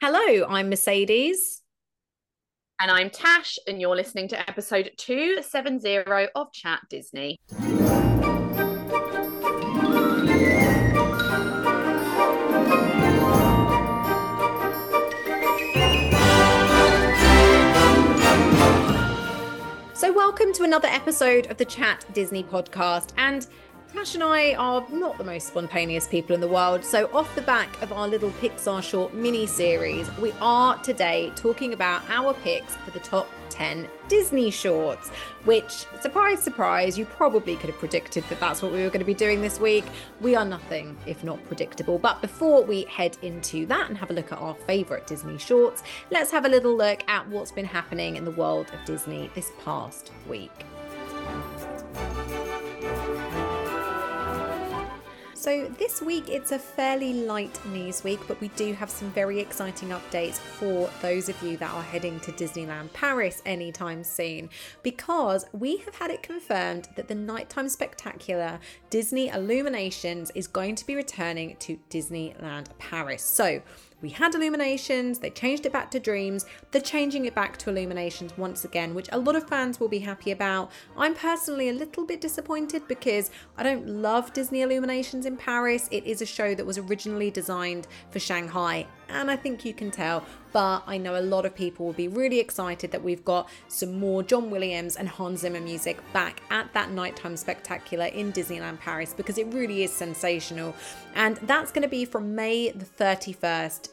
Hello, I'm Mercedes. And I'm Tash, and you're listening to episode 270 of Chat Disney. So, welcome to another episode of the Chat Disney podcast. And Tash and I are not the most spontaneous people in the world. So, off the back of our little Pixar short mini series, we are today talking about our picks for the top 10 Disney shorts, which, surprise, surprise, you probably could have predicted that that's what we were going to be doing this week. We are nothing if not predictable. But before we head into that and have a look at our favourite Disney shorts, let's have a little look at what's been happening in the world of Disney this past week. So this week it's a fairly light news week, but we do have some very exciting updates for those of you that are heading to Disneyland Paris anytime soon, because we have had it confirmed that the Nighttime Spectacular Disney Illuminations is going to be returning to Disneyland Paris. So we had Illuminations, they changed it back to Dreams, they're changing it back to Illuminations once again, which a lot of fans will be happy about. I'm personally a little bit disappointed because I don't love Disney Illuminations in Paris. It is a show that was originally designed for Shanghai, and I think you can tell, but I know a lot of people will be really excited that we've got some more John Williams and Hans Zimmer music back at that Nighttime Spectacular in Disneyland Paris, because it really is sensational. And that's going to be from May the 31st,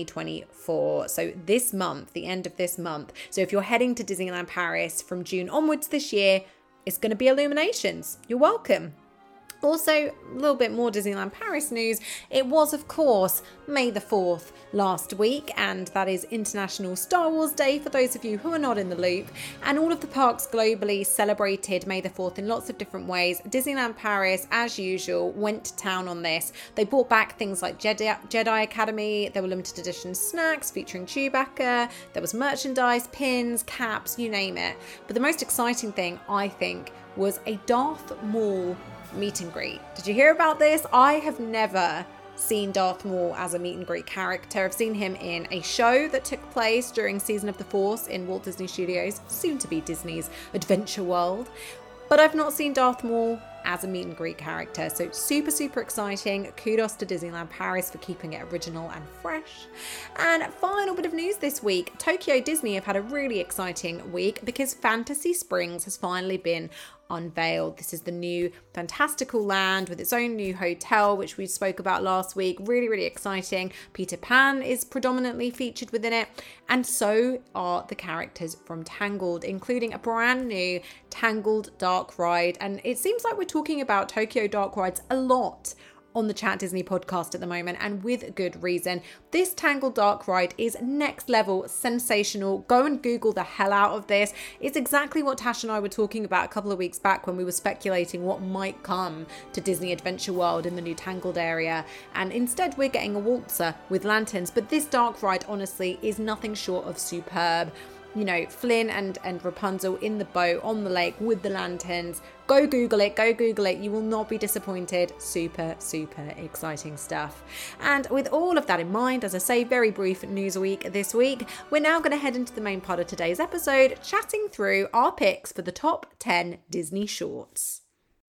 2024. So this month, the end of this month. So if you're heading to Disneyland Paris from June onwards this year, it's going to be Illuminations. You're welcome. Also, a little bit more Disneyland Paris news. It was, of course, May the 4th last week, and that is International Star Wars Day for those of you who are not in the loop. And all of the parks globally celebrated May the 4th in lots of different ways. Disneyland Paris, as usual, went to town on this. They brought back things like Jedi Academy. There were limited edition snacks featuring Chewbacca. There was merchandise, pins, caps, you name it. But the most exciting thing, I think, was a Darth Maul meet and greet. Did you hear about this? I have never seen Darth Maul as a meet and greet character. I've seen him in a show that took place during Season of the Force in Walt Disney Studios, soon to be Disney's Adventure World. But I've not seen Darth Maul as a meet and greet character. So super, super exciting. Kudos to Disneyland Paris for keeping it original and fresh. And final bit of news this week, Tokyo Disney have had a really exciting week because Fantasy Springs has finally been unveiled. This is the new fantastical land with its own new hotel, which we spoke about last week. Really, really exciting. Peter Pan is predominantly featured within it, and so are the characters from Tangled, including a brand new Tangled Dark Ride. And it seems like we're talking about Tokyo Dark Rides a lot on the Chat Disney podcast at the moment, and with good reason. This Tangled Dark Ride is next level sensational. Go and Google the hell out of this. It's exactly what Tash and I were talking about a couple of weeks back when we were speculating what might come to Disney Adventure World in the new Tangled area, and instead we're getting a waltzer with lanterns. But this Dark Ride honestly is nothing short of superb. You know, Flynn and Rapunzel in the boat on the lake with the lanterns. Go Google it, go Google it. You will not be disappointed. Super, super exciting stuff. And with all of that in mind, as I say, very brief news week this week, we're now going to head into the main part of today's episode, chatting through our picks for the top 10 Disney shorts.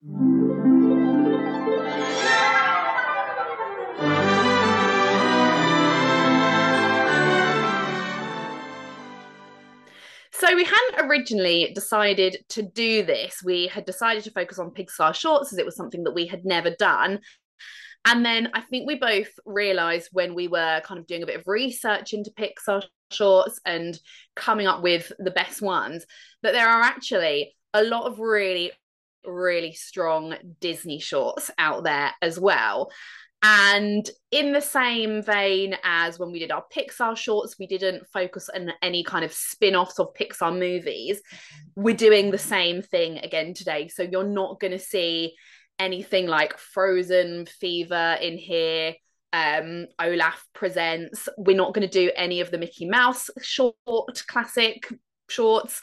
So we hadn't originally decided to do this. We had decided to focus on Pixar shorts as it was something that we had never done. And then I think we both realised when we were kind of doing a bit of research into Pixar shorts and coming up with the best ones, that there are actually a lot of really, really strong Disney shorts out there as well. And in the same vein as when we did our Pixar shorts, we didn't focus on any kind of spin-offs of Pixar movies. We're doing the same thing again today. So you're not going to see anything like Frozen Fever in here. Olaf Presents. We're not going to do any of the Mickey Mouse short classic shorts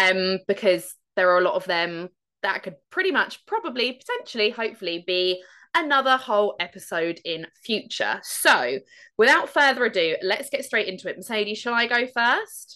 because there are a lot of them that could pretty much, probably, potentially, hopefully be another whole episode in future. So without further ado, let's get straight into it. Mercedes, shall I go first?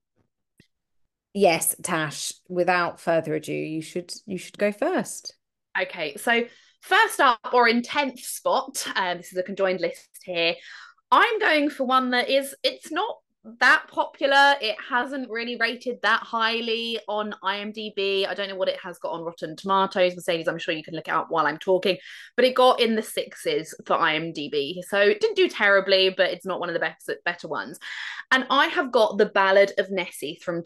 Yes, Tash, without further ado, you should go first. Okay, so first up, or in 10th spot, this is a conjoined list here. I'm going for one that it's not that popular. It hasn't really rated that highly on IMDb. I don't know what it has got on Rotten Tomatoes. Mercedes, I'm sure you can look it up while I'm talking, but it got in the sixes for IMDb. So it didn't do terribly, but it's not one of the better ones. And I have got The Ballad of Nessie from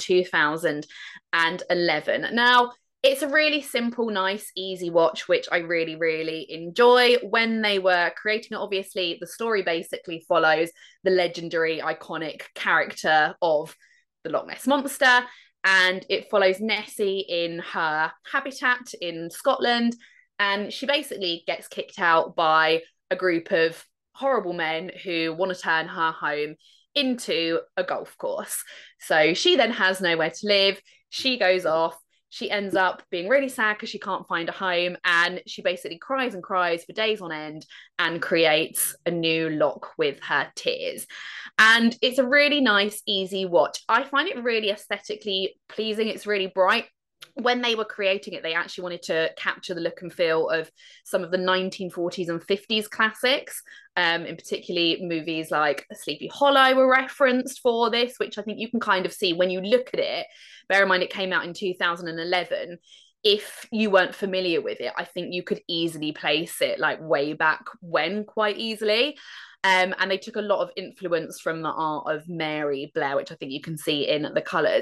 2011. Now, it's a really simple, nice, easy watch, which I really, really enjoy. When they were creating it, obviously, the story basically follows the legendary, iconic character of the Loch Ness Monster. And it follows Nessie in her habitat in Scotland. And she basically gets kicked out by a group of horrible men who want to turn her home into a golf course. So she then has nowhere to live. She goes off. She ends up being really sad because she can't find a home, and she basically cries and cries for days on end and creates a new loch with her tears. And it's a really nice, easy watch. I find it really aesthetically pleasing. It's really bright. When they were creating it, they actually wanted to capture the look and feel of some of the 1940s and 50s classics. In particularly movies like Sleepy Hollow were referenced for this, which I think you can kind of see when you look at it. Bear in mind, it came out in 2011. If you weren't familiar with it, I think you could easily place it like way back when, quite easily. And they took a lot of influence from the art of Mary Blair, which I think you can see in the colours.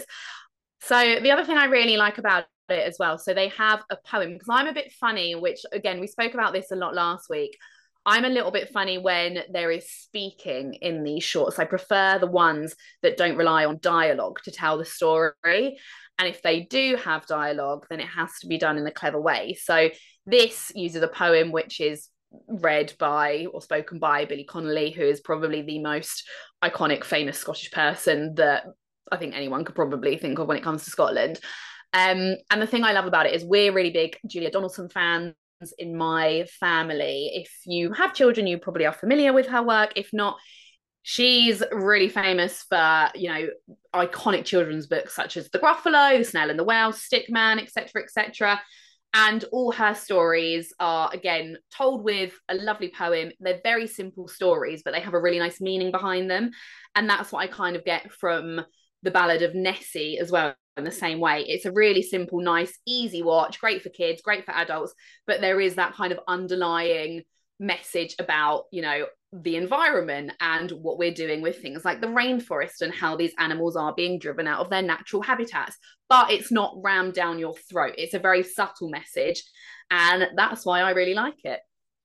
So the other thing I really like about it as well, so they have a poem, because I'm a bit funny, which again, we spoke about this a lot last week. I'm a little bit funny when there is speaking in these shorts. I prefer the ones that don't rely on dialogue to tell the story. And if they do have dialogue, then it has to be done in a clever way. So this uses a poem which is read by or spoken by Billy Connolly, who is probably the most iconic, famous Scottish person that I think anyone could probably think of when it comes to Scotland. And the thing I love about it is we're really big Julia Donaldson fans in my family. If you have children, you probably are familiar with her work. If not, she's really famous for, you know, iconic children's books such as The Gruffalo, The Snail and the Whale, Stickman, etc., etc. And all her stories are, again, told with a lovely poem. They're very simple stories, but they have a really nice meaning behind them. And that's what I kind of get from The Ballad of Nessie as well, in the same way. It's a really simple, nice, easy watch, great for kids, great for adults, but there is that kind of underlying message about, you know, the environment and what we're doing with things like the rainforest and how these animals are being driven out of their natural habitats. But it's not rammed down your throat. It's a very subtle message. And that's why I really like it.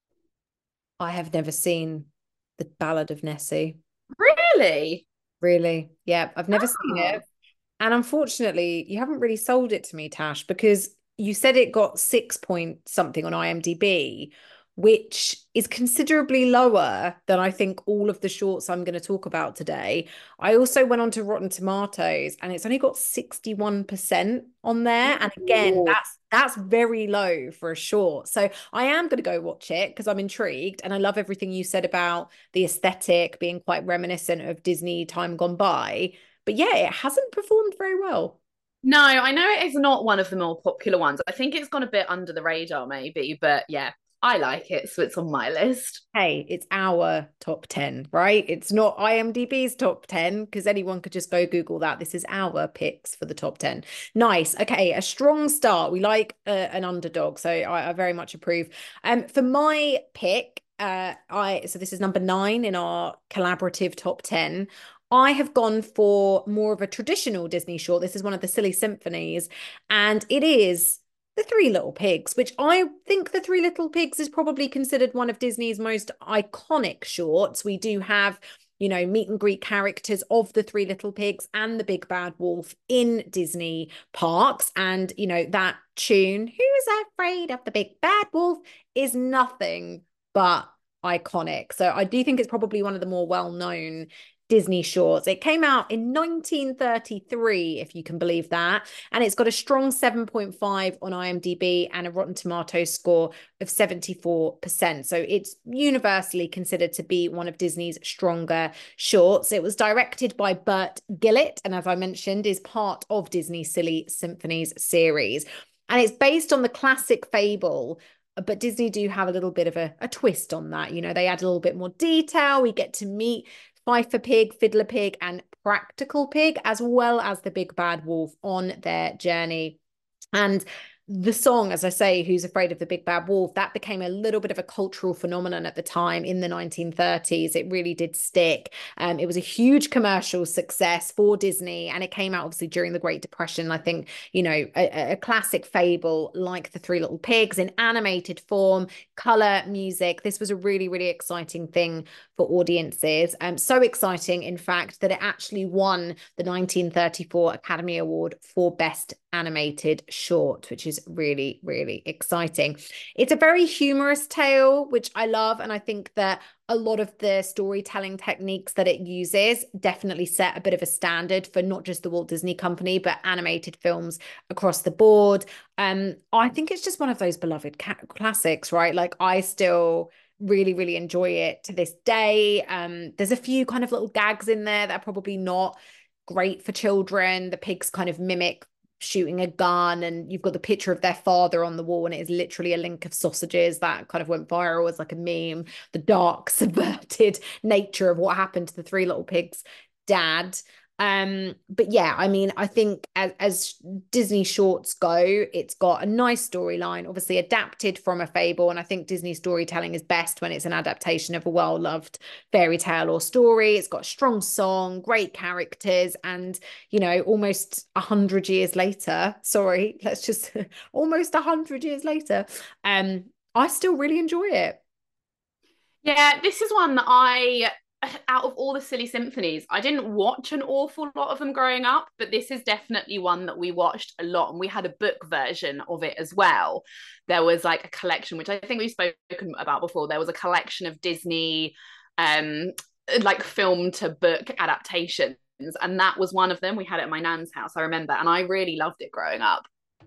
I have never seen The Ballad of Nessie. Really? Really? Yeah, I've never seen Oh. it. And unfortunately, you haven't really sold it to me, Tash, because you said it got 6 point something on IMDb, which is considerably lower than I think all of the shorts I'm going to talk about today. I also went on to Rotten Tomatoes and it's only got 61% on there. And again, Ooh. that's very low for a short. So I am going to go watch it because I'm intrigued. And I love everything you said about the aesthetic being quite reminiscent of Disney time gone by. But yeah, it hasn't performed very well. No, I know it is not one of the more popular ones. I think it's gone a bit under the radar, maybe, but yeah, I like it, so it's on my list. Hey, it's our top 10, right? It's not IMDb's top 10 because anyone could just go Google that. This is our picks for the top 10. Nice. Okay, a strong start. We like an underdog, so I very much approve. For my pick, so this is number 9 in our collaborative top 10. I have gone for more of a traditional Disney short. This is one of the Silly Symphonies, and it is The Three Little Pigs, which I think The Three Little Pigs is probably considered one of Disney's most iconic shorts. We do have, you know, meet and greet characters of The Three Little Pigs and the Big Bad Wolf in Disney parks. And, you know, that tune, Who's Afraid of the Big Bad Wolf, is nothing but iconic. So I do think it's probably one of the more well-known Disney shorts. It came out in 1933, if you can believe that. And it's got a strong 7.5 on IMDb and a Rotten Tomatoes score of 74%. So it's universally considered to be one of Disney's stronger shorts. It was directed by Burt Gillett, and as I mentioned, is part of Disney's Silly Symphonies series. And it's based on the classic fable, but Disney do have a little bit of a twist on that. You know, they add a little bit more detail. We get to meet Fifer Pig, Fiddler Pig, and Practical Pig, as well as the Big Bad Wolf on their journey. And the song, as I say, Who's Afraid of the Big Bad Wolf, that became a little bit of a cultural phenomenon at the time in the 1930s. It really did stick. It was a huge commercial success for Disney, and it came out obviously during the Great Depression. I think, you know, a classic fable like The Three Little Pigs in animated form, color, music. This was a really, really exciting thing for audiences. So exciting, in fact, that it actually won the 1934 Academy Award for Best Animated Short, which is really, really exciting. It's a very humorous tale, which I love. And I think that a lot of the storytelling techniques that it uses definitely set a bit of a standard for not just the Walt Disney Company, but animated films across the board. I think it's just one of those beloved classics, right? Like, I still really, really enjoy it to this day. There's a few kind of little gags in there that are probably not great for children. The pigs kind of mimic shooting a gun, and you've got the picture of their father on the wall, and it is literally a link of sausages that kind of went viral as like a meme. The dark, subverted nature of what happened to the Three Little Pigs' dad. But yeah, I mean, I think as Disney shorts go, it's got a nice storyline, obviously adapted from a fable. And I think Disney storytelling is best when it's an adaptation of a well-loved fairy tale or story. It's got a strong song, great characters, and, you know, almost 100 years later, almost 100 years later, I still really enjoy it. Yeah, this is one that out of all the Silly Symphonies, I didn't watch an awful lot of them growing up, but this is definitely one that we watched a lot, and we had a book version of it as well. There was like a collection, which I think we've spoken about before. There was a collection of Disney like film to book adaptations, and that was one of them. We had it at my nan's house, I remember, and I really loved it growing up.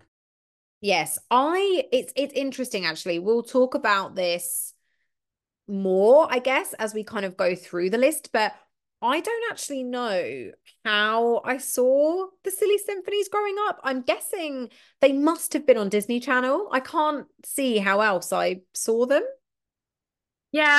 Yes, it's interesting actually. We'll talk about this more, I guess, as we kind of go through the list, but I don't actually know how I saw the Silly Symphonies growing up. I'm guessing they must have been on Disney Channel. I can't see how else I saw them. Yeah,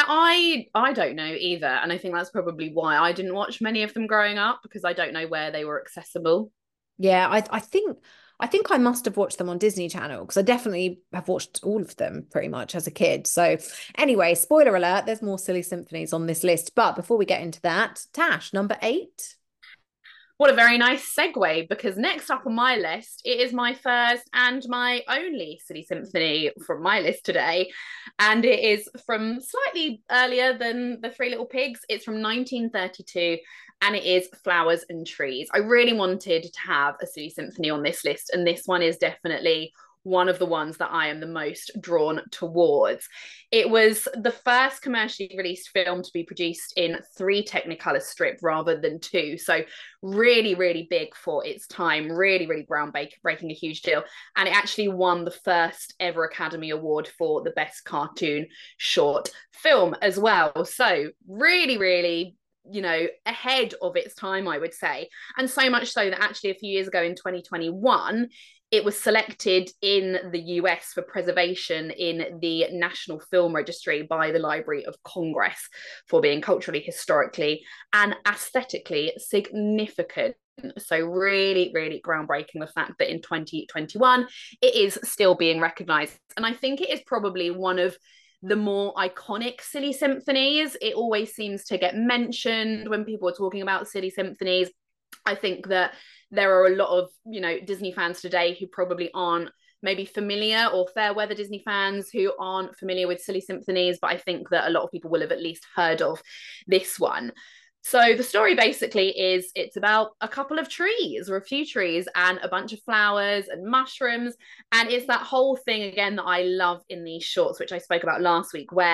I don't know either, and I think that's probably why I didn't watch many of them growing up, because I don't know where they were accessible. Yeah, I think I must have watched them on Disney Channel, because I definitely have watched all of them pretty much as a kid. So anyway, spoiler alert, there's more Silly Symphonies on this list. But before we get into that, Tash, number 8. What a very nice segue, because next up on my list, it is my first and my only Silly Symphony from my list today. And it is from slightly earlier than The Three Little Pigs. It's from 1932, and it is Flowers and Trees. I really wanted to have a Silly Symphony on this list, and this one is definitely one of the ones that I am the most drawn towards. It was the first commercially released film to be produced in 3 Technicolor strip rather than 2. So really, really big for its time, really, really groundbreaking, a huge deal. And it actually won the first ever Academy Award for the best cartoon short film as well. So really, really, you know, ahead of its time, I would say. And so much so that actually a few years ago in 2021, it was selected in the US for preservation in the National Film Registry by the Library of Congress for being culturally, historically, and aesthetically significant. So really, really groundbreaking, the fact that in 2021, it is still being recognised. And I think it is probably one of the more iconic Silly Symphonies. It always seems to get mentioned when people are talking about Silly Symphonies. I think that there are a lot of, you know, Disney fans today who probably aren't maybe familiar, or fair weather Disney fans who aren't familiar with Silly Symphonies, but I think that a lot of people will have at least heard of this one. So the story basically is, it's about a couple of trees, or a few trees, and a bunch of flowers and mushrooms. And it's that whole thing again that I love in these shorts, which I spoke about last week, where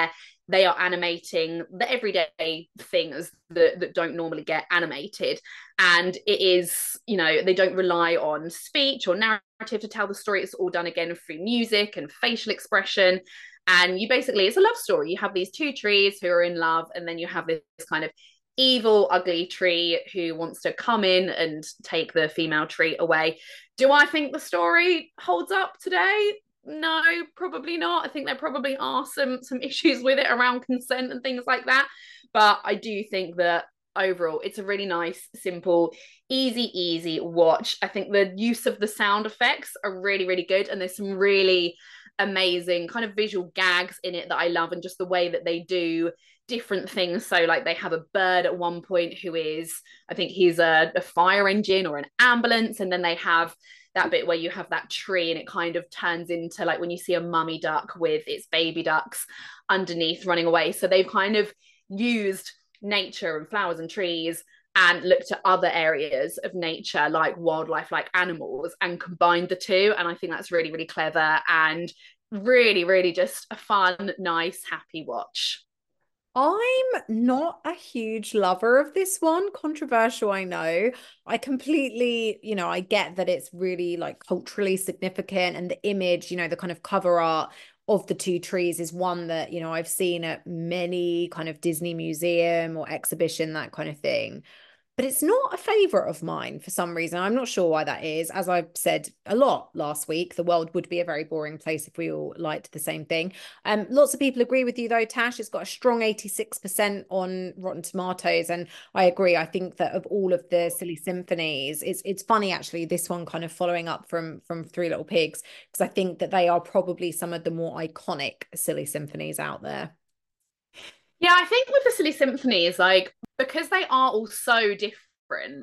they are animating the everyday things that don't normally get animated. And it is, you know, they don't rely on speech or narrative to tell the story. It's all done again through music and facial expression. And you basically, it's a love story. You have these two trees who are in love, and then you have this kind of evil, ugly tree who wants to come in and take the female tree away. Do I think the story holds up today? No, probably not. I think there probably are some issues with it around consent and things like that. But I do think that overall it's a really nice, simple, easy watch. I think the use of the sound effects are really, really good. And there's some really amazing kind of visual gags in it that I love, and just the way that they do different things. So like they have a bird at one point who is, I think he's a fire engine or an ambulance, and then they have that bit where you have that tree and it kind of turns into like when you see a mummy duck with its baby ducks underneath running away. So they've kind of used nature and flowers and trees and looked at other areas of nature like wildlife, like animals, and combined the two. And I think that's really, really clever and really, really just a fun, nice, happy watch. I'm not a huge lover of this one. Controversial, I know. I completely, I get that it's really like culturally significant, and the image, the kind of cover art of the two trees is one that, I've seen at many kind of Disney museum or exhibition, that kind of thing. But it's not a favorite of mine for some reason. I'm not sure why that is. As I've said a lot last week, the world would be a very boring place if we all liked the same thing. Lots of people agree with you though, Tash. It's got a strong 86% on Rotten Tomatoes. And I agree. I think that of all of the Silly Symphonies, it's funny actually, this one kind of following up from Three Little Pigs, because I think that they are probably some of the more iconic Silly Symphonies out there. Yeah, I think with the Silly Symphonies, like because they are all so different,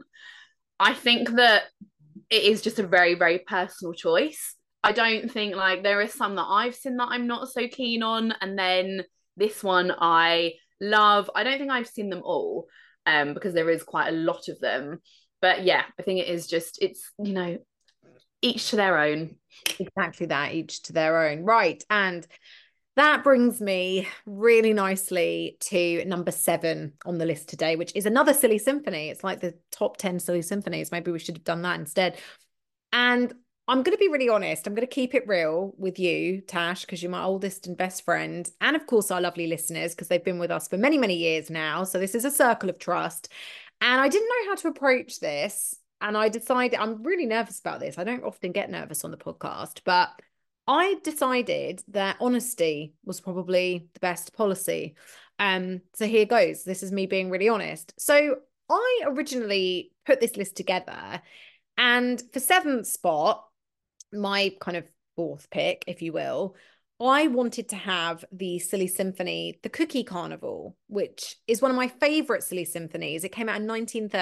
I think that it is just a very, very personal choice. I don't think like there are some that I've seen that I'm not so keen on, and then this one I love. I don't think I've seen them all, because there is quite a lot of them. But yeah, I think it is just it's each to their own. Exactly that, each to their own. Right. And that brings me really nicely to number 7 on the list today, which is another Silly Symphony. It's like the top 10 Silly Symphonies. Maybe we should have done that instead. And I'm going to be really honest. I'm going to keep it real with you, Tash, because you're my oldest and best friend. And of course, our lovely listeners, because they've been with us for many, many years now. So this is a circle of trust. And I didn't know how to approach this. And I decided, I'm really nervous about this. I don't often get nervous on the podcast, but I decided that honesty was probably the best policy. So here goes. This is me being really honest. So I originally put this list together, and for 7th spot, my kind of 4th pick, if you will, I wanted to have the Silly Symphony, The Cookie Carnival, which is one of my favorite Silly Symphonies. It came out in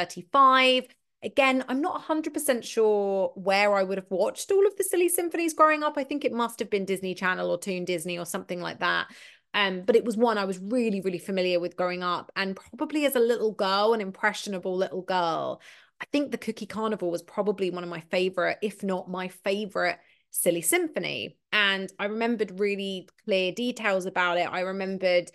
1935. Again, I'm not 100% sure where I would have watched all of the Silly Symphonies growing up. I think it must have been Disney Channel or Toon Disney or something like that. But it was one I was really, really familiar with growing up. And probably as a little girl, an impressionable little girl, I think The Cookie Carnival was probably one of my favorite, if not my favorite Silly Symphony. And I remembered really clear details about it. I remembered,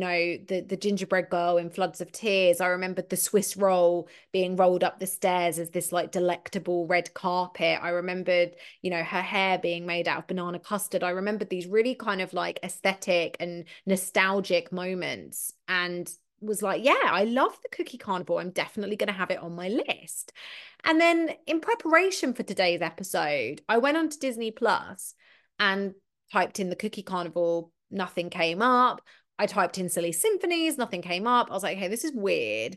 the gingerbread girl in floods of tears. I remembered the Swiss roll being rolled up the stairs as this like delectable red carpet. I remembered, her hair being made out of banana custard. I remembered these really kind of like aesthetic and nostalgic moments, and was like, yeah, I love the Cookie Carnival. I'm definitely going to have it on my list. And then in preparation for today's episode, I went on to Disney Plus and typed in the Cookie Carnival. Nothing came up. I typed in Silly Symphonies. Nothing came up. I was like, hey, this is weird.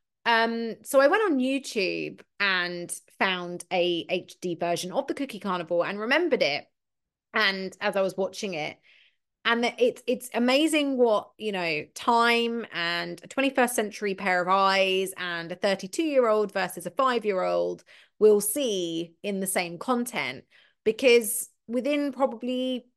So I went on YouTube and found a HD version of the Cookie Carnival and remembered it. And as I was watching it, and it's amazing what, time and a 21st century pair of eyes and a 32-year-old versus a 5-year-old will see in the same content, because within probably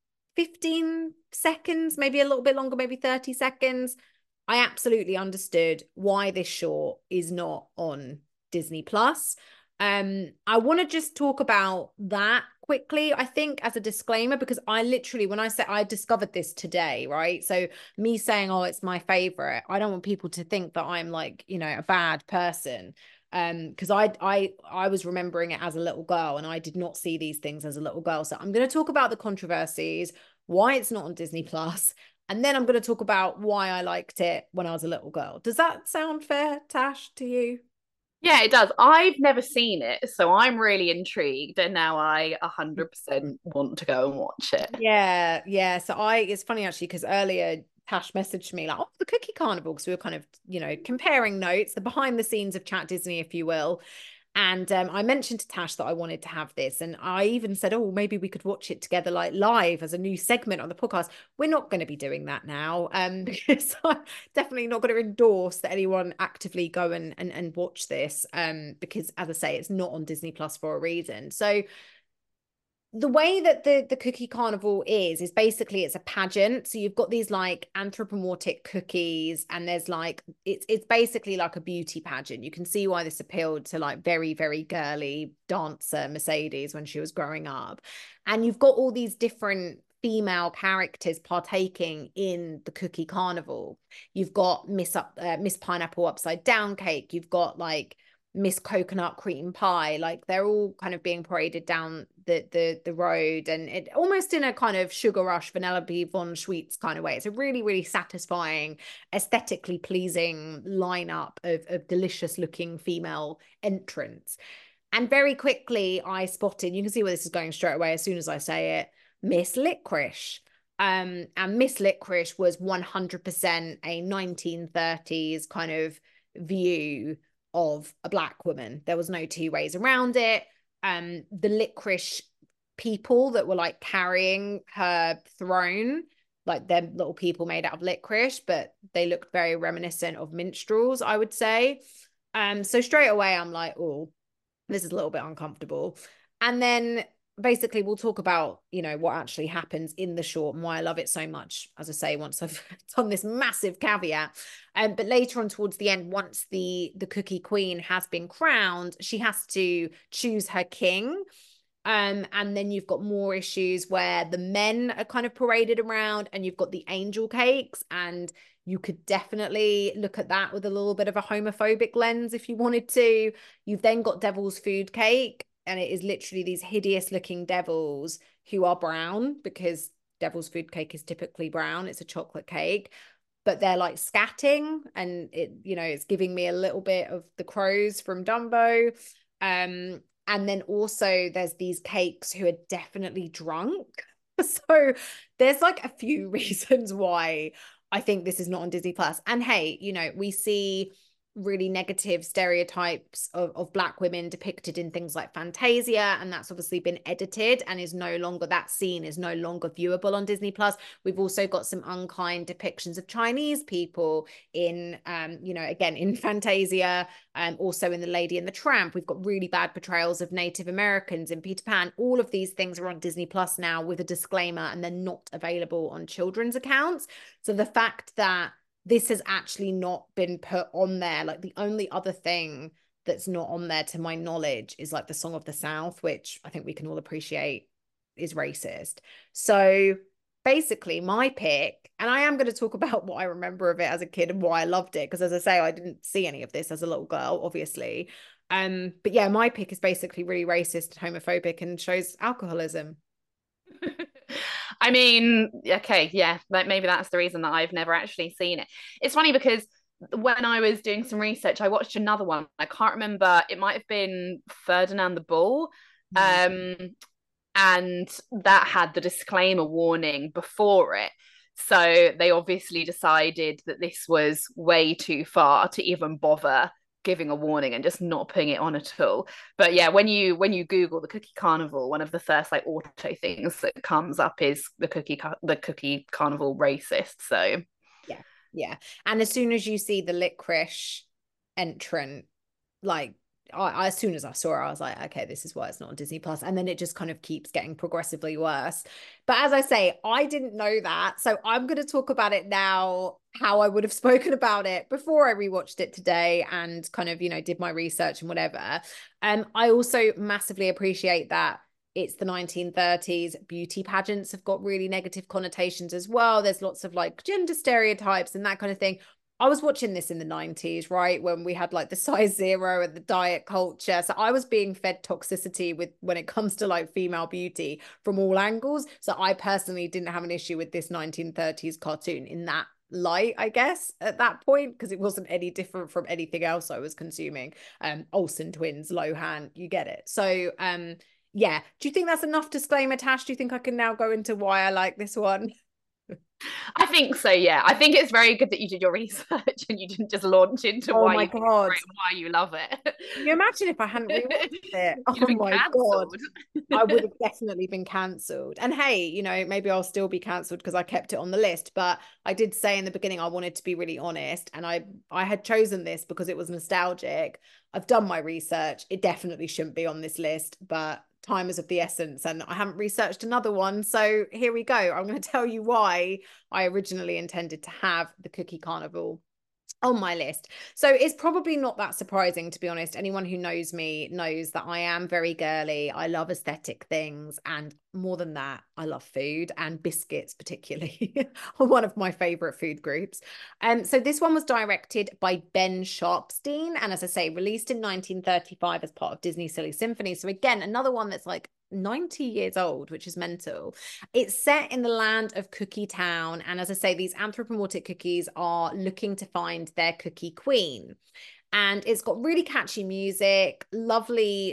15 seconds, maybe a little bit longer, maybe 30 seconds, I absolutely understood why this short is not on Disney Plus. I want to just talk about that quickly, I think, as a disclaimer, because I literally, when I say I discovered this today, right? So me saying, oh, it's my favorite, I don't want people to think that I'm like, you know, a bad person. Because I was remembering it as a little girl and I did not see these things as a little girl. So I'm going to talk about the controversies, why it's not on Disney Plus, and then I'm going to talk about why I liked it when I was a little girl. Does that sound fair, Tash, to you? Yeah, it does. I've never seen it, so I'm really intrigued, and now I 100% want to go and watch it. Yeah, yeah. So it's funny actually because earlier Tash messaged me like, oh, the Cookie Carnival, because we were kind of, you know, comparing notes, the behind the scenes of Chat Disney, if you will. And I mentioned to Tash that I wanted to have this. And I even said, oh, maybe we could watch it together like live as a new segment on the podcast. We're not going to be doing that now, because I'm definitely not going to endorse that anyone actively go and watch this, because as I say, it's not on Disney Plus for a reason. So the way that the Cookie Carnival is basically it's a pageant. So you've got these like anthropomorphic cookies, and there's like it's basically like a beauty pageant. You can see why this appealed to like very, very girly dancer Mercedes when she was growing up. And you've got all these different female characters partaking in the Cookie Carnival. You've got Miss Pineapple Upside Down Cake. You've got like Miss Coconut Cream Pie. Like they're all kind of being paraded down the road, and it almost in a kind of Sugar Rush, Vanellope von Schweetz kind of way. It's a really, really satisfying, aesthetically pleasing lineup of delicious looking female entrants. And very quickly I spotted, you can see where this is going straight away as soon as I say it, Miss Licorice. And Miss Licorice was 100% a 1930s kind of view of a black woman. There was no two ways around it. The licorice people that were like carrying her throne, like they're little people made out of licorice, but they looked very reminiscent of minstrels, I would say. So straight away I'm like, oh, this is a little bit uncomfortable. And then basically we'll talk about, you know, what actually happens in the short and why I love it so much, as I say, once I've done this massive caveat. But later on towards the end, once the Cookie Queen has been crowned, she has to choose her king. And then you've got more issues where the men are kind of paraded around, and you've got the angel cakes, and you could definitely look at that with a little bit of a homophobic lens if you wanted to. You've then got Devil's Food Cake, and it is literally these hideous looking devils who are brown, because Devil's Food Cake is typically brown. It's a chocolate cake, but they're like scatting, and it, you know, it's giving me a little bit of the crows from Dumbo. And then also there's these cakes who are definitely drunk. So there's like a few reasons why I think this is not on Disney Plus. And hey, you know, we see really negative stereotypes of black women depicted in things like Fantasia, and that's obviously been edited and is no longer, that scene is no longer viewable on Disney Plus. We've also got some unkind depictions of Chinese people in you know, again in Fantasia, also in The Lady and the Tramp. We've got really bad portrayals of Native Americans in Peter Pan. All of these things are on Disney Plus now with a disclaimer, and they're not available on children's accounts. So the fact that this has actually not been put on there, like the only other thing that's not on there to my knowledge is like the Song of the South, which I think we can all appreciate is racist. So basically my pick, and I am going to talk about what I remember of it as a kid and why I loved it, because as I say, I didn't see any of this as a little girl, obviously. But yeah, my pick is basically really racist, homophobic, and shows alcoholism. I mean, okay, yeah, maybe that's the reason that I've never actually seen it. It's funny because when I was doing some research, I watched another one. I can't remember, it might have been Ferdinand the Bull. Um, and that had the disclaimer warning before it. So they obviously decided that this was way too far to even bother giving a warning and just not putting it on at all. But yeah, when you Google the Cookie Carnival, one of the first like auto things that comes up is the Cookie Carnival racist. So Yeah, yeah. And as soon as you see the licorice entrant, like as soon as I saw her, I was like, okay, this is why it's not on Disney Plus. And then it just kind of keeps getting progressively worse. But as I say, I didn't know that. So I'm going to talk about it now, how I would have spoken about it before I rewatched it today and kind of, you know, did my research and whatever. I also massively appreciate that it's the 1930s. Beauty pageants have got really negative connotations as well. There's lots of like gender stereotypes and that kind of thing. I was watching this in the 90s, right? When we had like the size zero and the diet culture. So I was being fed toxicity with when it comes to like female beauty from all angles. So I personally didn't have an issue with this 1930s cartoon in that light, I guess, at that point, because it wasn't any different from anything else I was consuming. Olsen twins, Lohan, you get it. So yeah. Do you think that's enough disclaimer, Tash? Do you think I can now go into why I like this one? I think so, yeah. I think it's very good that you did your research and you didn't just launch into Oh why my you think it's God. great and why you love it. Can you imagine if I hadn't rewatched it? You'd have Oh been my God. cancelled. I would have definitely been cancelled. And hey, you know, maybe I'll still be cancelled because I kept it on the list. But I did say in the beginning I wanted to be really honest. And I had chosen this because it was nostalgic. I've done my research. It definitely shouldn't be on this list, but time is of the essence. And I haven't researched another one. So here we go. I'm going to tell you why I originally intended to have the Cookie Carnival on my list. So it's probably not that surprising, to be honest. Anyone who knows me knows that I am very girly. I love aesthetic things. And more than that, I love food, and biscuits particularly are one of my favorite food groups. So this one was directed by Ben Sharpsteen. And as I say, released in 1935 as part of Disney Silly Symphony. So again, another one that's like 90 years old, which is mental. It's set in the land of Cookie Town. And as I say, these anthropomorphic cookies are looking to find their cookie queen. And it's got really catchy music, lovely,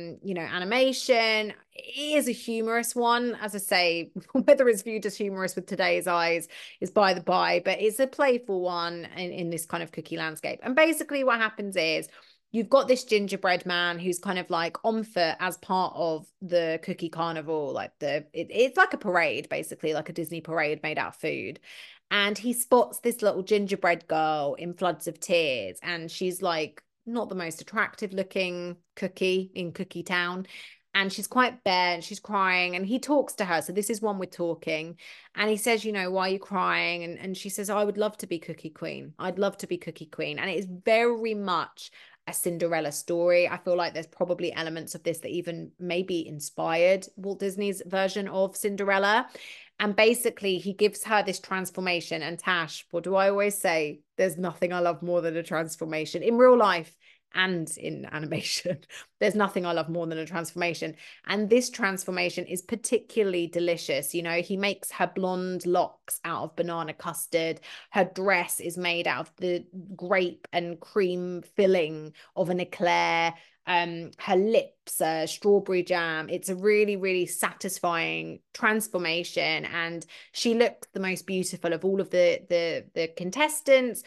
animation. It is a humorous one. As I say, whether it's viewed as humorous with today's eyes is by the by, but it's a playful one in this kind of cookie landscape. And basically what happens is you've got this gingerbread man who's kind of like on foot as part of the Cookie Carnival, like it's like a parade, basically, like a Disney parade made out of food. And he spots this little gingerbread girl in floods of tears, and she's like not the most attractive looking cookie in Cookie Town. And she's quite bare and she's crying, and he talks to her. So this is one with talking. And he says, you know, why are you crying? And she says, I would love to be Cookie Queen. I'd love to be Cookie Queen. And it is very much a Cinderella story. I feel like there's probably elements of this that even maybe inspired Walt Disney's version of Cinderella. And basically, he gives her this transformation. And Tash, what do I always say? There's nothing I love more than a transformation in real life and in animation. There's nothing I love more than a transformation. And this transformation is particularly delicious. You know, he makes her blonde locks out of banana custard. Her dress is made out of the grape and cream filling of an eclair. Her lips, strawberry jam. It's a really, really satisfying transformation, and she looks the most beautiful of all of the contestants.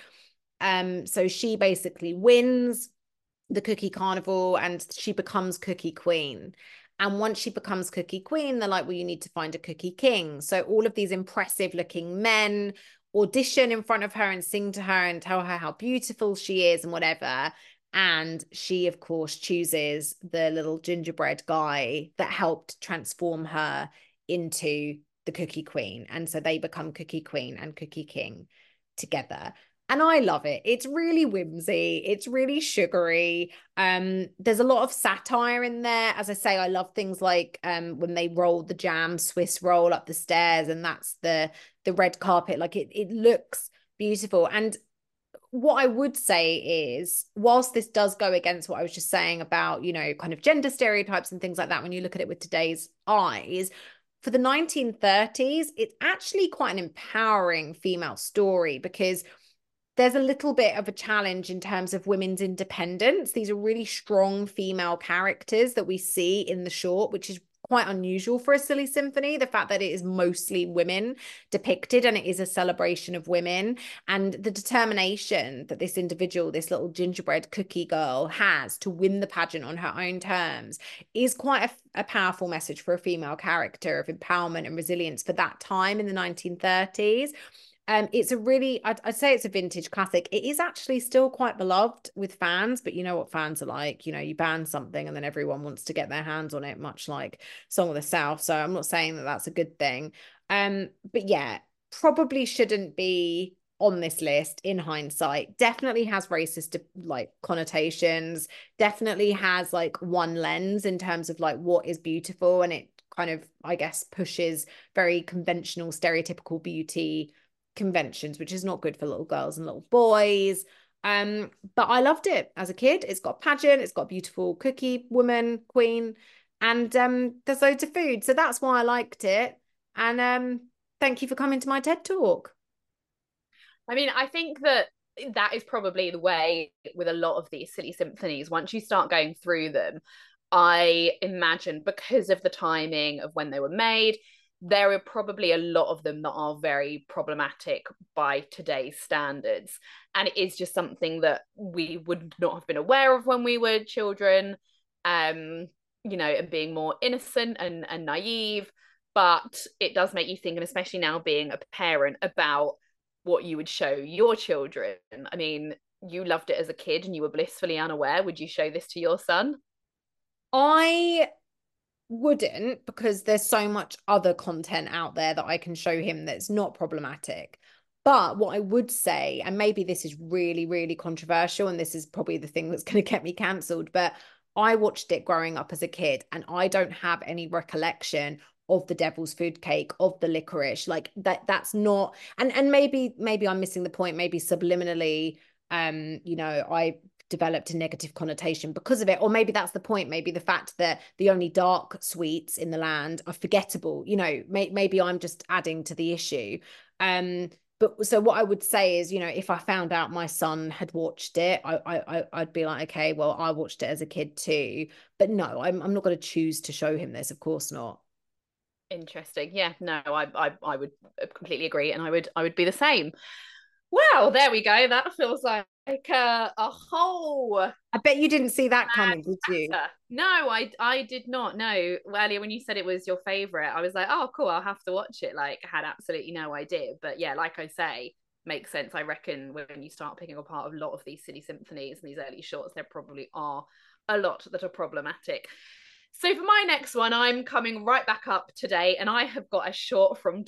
So she basically wins the Cookie Carnival and she becomes Cookie Queen. And once she becomes Cookie Queen, they're like, well, you need to find a Cookie King. So all of these impressive looking men audition in front of her and sing to her and tell her how beautiful she is and whatever. And she, of course, chooses the little gingerbread guy that helped transform her into the Cookie Queen. And so they become Cookie Queen and Cookie King together. And I love it. It's really whimsy. It's really sugary. There's a lot of satire in there. As I say, I love things like when they roll the jam Swiss roll up the stairs, and that's the red carpet. Like it looks beautiful. And what I would say is, whilst this does go against what I was just saying about, you know, kind of gender stereotypes and things like that, when you look at it with today's eyes, for the 1930s, it's actually quite an empowering female story, because there's a little bit of a challenge in terms of women's independence. These are really strong female characters that we see in the short, which is quite unusual for a silly symphony. The fact that it is mostly women depicted, and it is a celebration of women, and the determination that this individual, this little gingerbread cookie girl, has to win the pageant on her own terms is quite a powerful message for a female character of empowerment and resilience for that time in the 1930s. It's a really, I'd say it's a vintage classic. It is actually still quite beloved with fans, but you know what fans are like. You know, you ban something and then everyone wants to get their hands on it, much like Song of the South. So I'm not saying that that's a good thing. But yeah, probably shouldn't be on this list in hindsight definitely has racist like connotations, definitely has like one lens in terms of like what is beautiful, and it kind of, I guess, pushes very conventional stereotypical beauty conventions, which is not good for little girls and little boys. But I loved it as a kid. It's got pageant, it's got beautiful cookie woman queen, and there's loads of food, so that's why I liked it. And thank you for coming to my TED talk. I mean, I think that is probably the way with a lot of these silly symphonies. Once you start going through them, I imagine because of the timing of when they were made, there are probably a lot of them that are very problematic by today's standards. And it is just something that we would not have been aware of when we were children, and being more innocent and naive. But it does make you think, and especially now being a parent, about what you would show your children. I mean, you loved it as a kid and you were blissfully unaware. Would you show this to your son? I wouldn't, because there's so much other content out there that I can show him that's not problematic. But what I would say, and maybe this is really, really controversial, and this is probably the thing that's going to get me cancelled, but I watched it growing up as a kid, and I don't have any recollection of the devil's food cake, of the licorice, like that's not, and maybe I'm missing the point, maybe subliminally, I developed a negative connotation because of it, or maybe that's the point, maybe the fact that the only dark sweets in the land are forgettable, maybe I'm just adding to the issue. But so what I would say is, if I found out my son had watched it, I'd be like, okay, well, I watched it as a kid too. But no, I'm not going to choose to show him this, of course not. Interesting. Yeah, no, I would completely agree, and I would be the same. Well, there we go. That feels like a whole I bet you didn't see that coming, did you? No, I did not know. Earlier when you said it was your favorite, I was like, oh, cool, I'll have to watch it. Like, I had absolutely no idea. But yeah, like I say, makes sense. I reckon when you start picking apart a lot of these silly symphonies and these early shorts, there probably are a lot that are problematic. So for my next one, I'm coming right back up today, and I have got a short from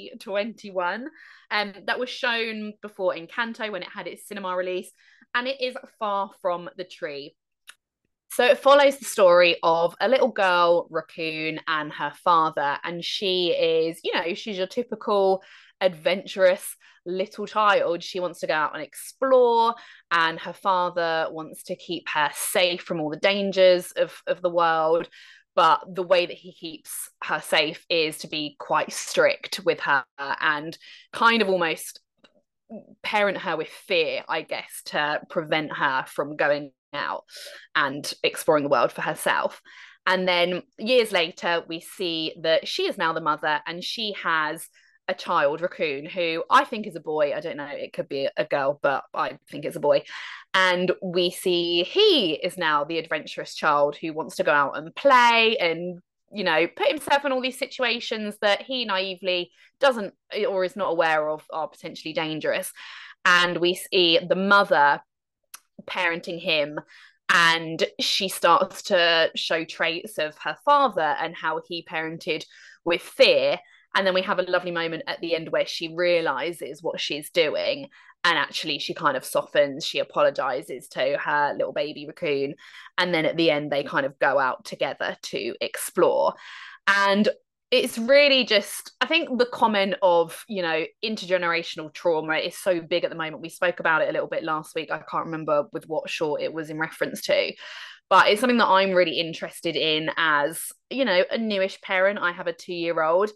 2021 that was shown before in Encanto when it had its cinema release, and it is Far From the Tree. So it follows the story of a little girl, Raccoon, and her father. And she is, she's your typical adventurous little child. She wants to go out and explore, and her father wants to keep her safe from all the dangers of the world. But the way that he keeps her safe is to be quite strict with her and kind of almost parent her with fear, I guess, to prevent her from going out and exploring the world for herself. And then years later, we see that she is now the mother, and she has a child, Raccoon, who I think is a boy. I don't know, it could be a girl, but I think it's a boy. And we see he is now the adventurous child who wants to go out and play and put himself in all these situations that he naively doesn't or is not aware of are potentially dangerous. And we see the mother parenting him, and she starts to show traits of her father and how he parented with fear. And then we have a lovely moment at the end where she realizes what she's doing, and actually she kind of softens, she apologizes to her little baby Raccoon, and then at the end they kind of go out together to explore. And it's really just, I think the comment of, intergenerational trauma is so big at the moment. We spoke about it a little bit last week. I can't remember with what short it was in reference to, but it's something that I'm really interested in as, a newish parent. I have a 2-year-old.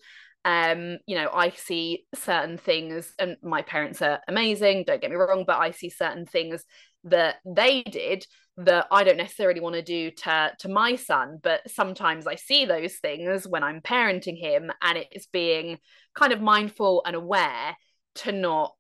I see certain things, and my parents are amazing, don't get me wrong, but I see certain things that they did that I don't necessarily want to do to my son. But sometimes I see those things when I'm parenting him, and it's being kind of mindful and aware to not,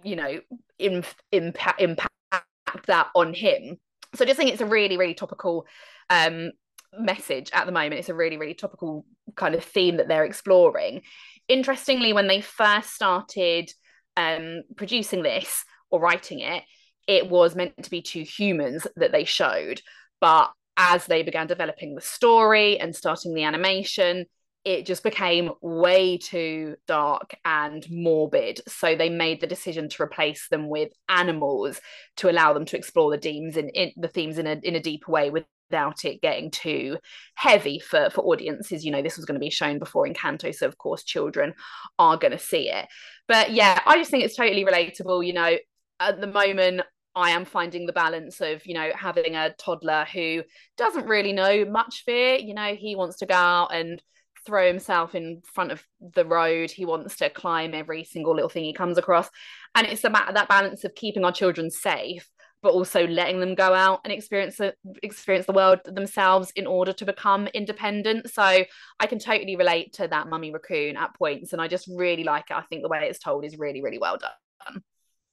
impact that on him. So I just think it's a really, really topical message at the moment. It's a really, really topical kind of theme that they're exploring. Interestingly, when they first started producing this or writing it, it was meant to be 2 humans that they showed. But as they began developing the story and starting the animation, it just became way too dark and morbid. So they made the decision to replace them with animals to allow them to explore the themes in the themes in a deeper way without it getting too heavy for audiences. You know, this was going to be shown before Encanto, so of course children are going to see it. But yeah, I just think it's totally relatable. You know, at the moment, I am finding the balance of, you know, having a toddler who doesn't really know much fear. You know, he wants to go out and throw himself in front of the road. He wants to climb every single little thing he comes across. And it's about that balance of keeping our children safe, but also letting them go out and experience the world themselves in order to become independent. So I can totally relate to that Mummy Raccoon at points. And I just really like it. I think the way it's told is really, really well done.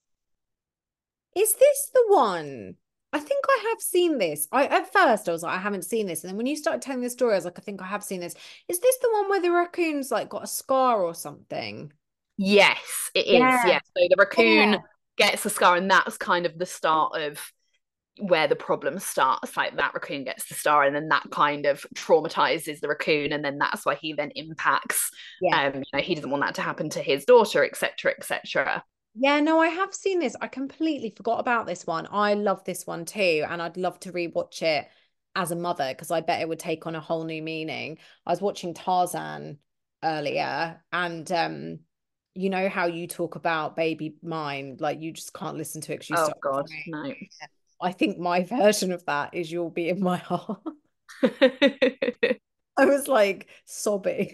Is this the one? I think I have seen this. I at first I was like, I haven't seen this. And then when you started telling the story, I was like, I think I have seen this. Is this the one where the raccoon's like got a scar or something? Yes, it is. Yeah. Yeah. So the raccoon Yeah. gets a scar, and that's kind of the start of where the problem starts. Like that raccoon gets the star, and then that kind of traumatizes the raccoon, and then that's why he then impacts. Yeah. You know, he doesn't want that to happen to his daughter, etc., etc. Yeah, no, I have seen this. I completely forgot about this one. I love this one too, and I'd love to rewatch it as a mother because I bet it would take on a whole new meaning. I was watching Tarzan earlier, and you know how you talk about baby mind, like you just can't listen to it because you Oh start God, crying. no. I think my version of that is You'll Be in My Heart. I was like sobbing.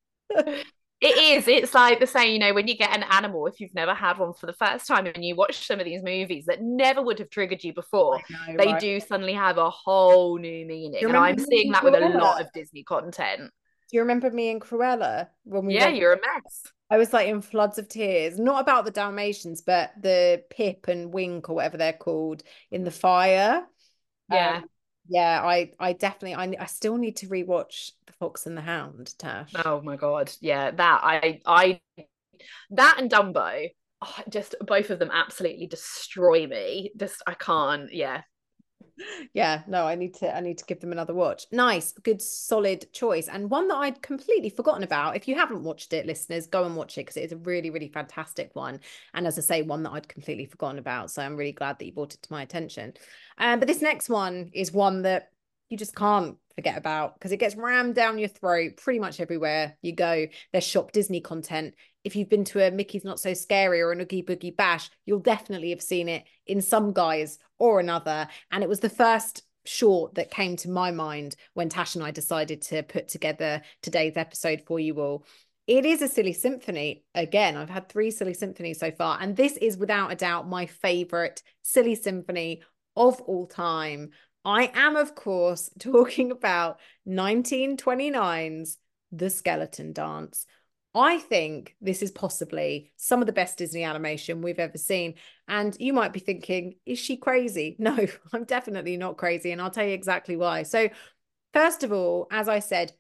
It is. It's like the saying, you know, when you get an animal, if you've never had one for the first time and you watch some of these movies that never would have triggered you I before, know, they right? do suddenly have a whole new Do you meaning. And remember I'm me seeing and that with a Cruella? lot of Disney content. Do you remember me and Cruella when we Yeah, went? you're a mess. I was like in floods of tears, not about the Dalmatians, but the Pip and Wink or whatever they're called in the fire. Um, Yeah. yeah, I definitely I still need to rewatch The Fox and the Hound, Tash. Oh my God. Yeah, that that and Dumbo, oh, just both of them absolutely destroy me. Just I can't. Yeah. Yeah, no, I need to give them another watch. Nice, good, solid choice. And one that I'd completely forgotten about. If you haven't watched it, listeners, go and watch it because it is a really, really fantastic one. And as I say, one that I'd completely forgotten about. So I'm really glad that you brought it to my attention. But this next one is one that you just can't forget about because it gets rammed down your throat pretty much everywhere you go. There's shop Disney content. If you've been to a Mickey's Not So Scary or an Oogie Boogie Bash, you'll definitely have seen it in some guise or another. And it was the first short that came to my mind when Tash and I decided to put together today's episode for you all. It is a silly symphony. Again, I've had 3 silly symphonies so far, and this is without a doubt my favorite silly symphony of all time. I am, of course, talking about 1929's The Skeleton Dance. I think this is possibly some of the best Disney animation we've ever seen. And you might be thinking, is she crazy? No, I'm definitely not crazy. And I'll tell you exactly why. So, first of all, as I said,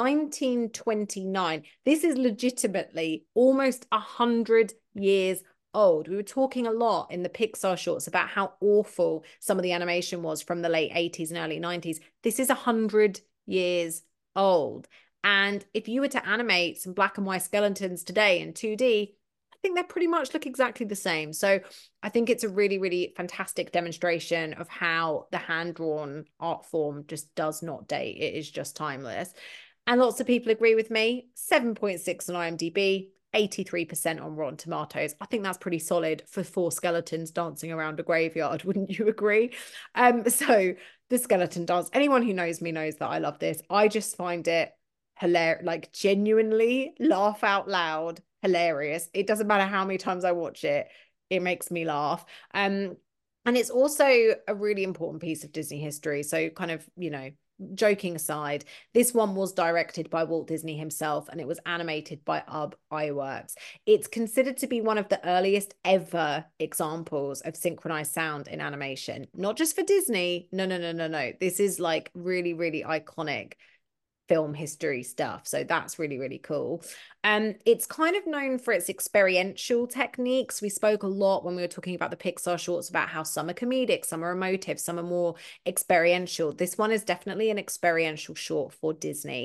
1929. This is legitimately almost 100 years old. We were talking a lot in the Pixar shorts about how awful some of the animation was from the late 80s and early 90s. This is 100 years old. And if you were to animate some black and white skeletons today in 2D, I think they pretty much look exactly the same. So I think it's a really, really fantastic demonstration of how the hand-drawn art form just does not date. It is just timeless. And lots of people agree with me. 7.6 on IMDb, 83% on Rotten Tomatoes. I think that's pretty solid for 4 skeletons dancing around a graveyard, wouldn't you agree? So the skeleton dance. Anyone who knows me knows that I love this. I just find it hilarious, like genuinely laugh out loud, hilarious. It doesn't matter how many times I watch it, it makes me laugh. And it's also a really important piece of Disney history. So kind of, you know, joking aside, this one was directed by Walt Disney himself and it was animated by Ub Iwerks. It's considered to be one of the earliest ever examples of synchronized sound in animation, not just for Disney. No, no, no, no, no. This is like really, really iconic film history stuff. So that's really, really cool. It's kind of known for its experiential techniques. We spoke a lot when we were talking about the Pixar shorts about how some are comedic, some are emotive, some are more experiential. This one is definitely an experiential short for Disney.